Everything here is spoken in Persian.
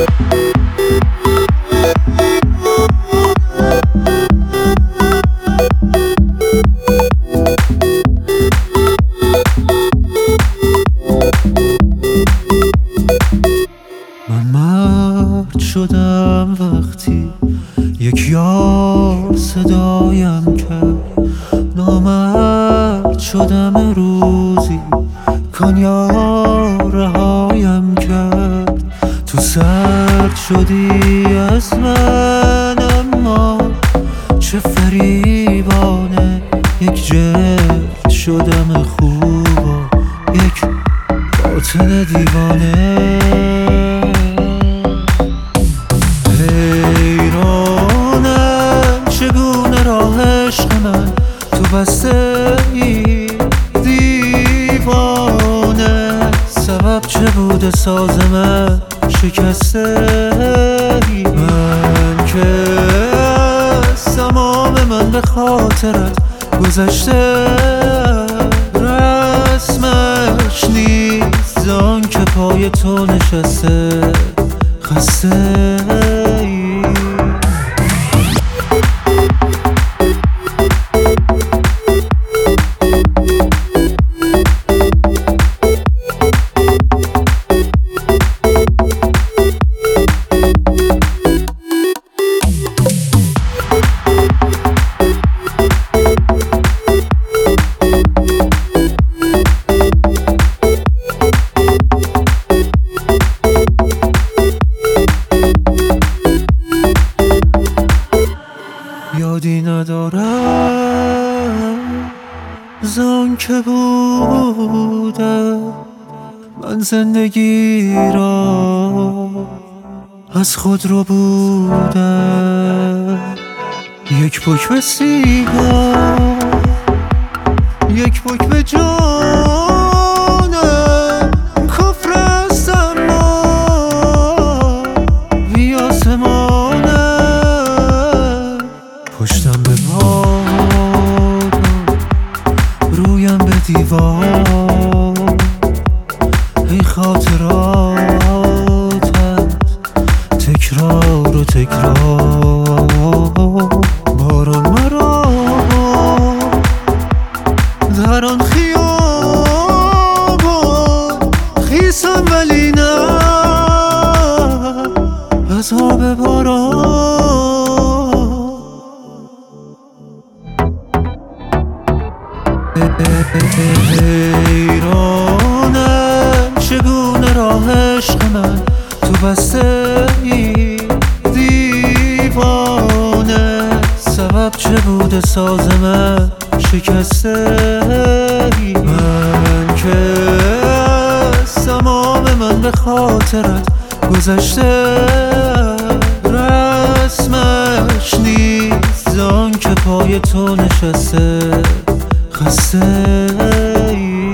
من مرد شدم وقتی یک یار صدایم کرد، نامرد شدم روزی کان یار رهایم کرد. تو سرد شدی از من اما چه فریبانه، یک جلد شدم خوب و یک باطن دیوانه. حیرانم چگونه راه عشق من تو بسته ای دیوانه، سبب چه بوده ساز من شکسته ای. من که از تمام من به خاطرت گذشته، رسمش نیست زان که پای تو نشسته خسته ای. یادی ندارم زان که بودم من زندگی را از خود رو بودم. یک پک به سیگار، یک پک به جانم، کفر است اما بی آسمانم. پشتم به باد، رویم به دیوار، ای خاطراتت تکرار و تکرار. باران مرا در آن خیابان خیسم ولی نه از آب باران. حیرانم چگونه راه عشق من تو بسته ای دیوانه، سبب چه بوده ساز من شکسته ای. من که از تمام من به خاطرت گذشته، رسمش نیست زان که پای تو نشسته خسته ای.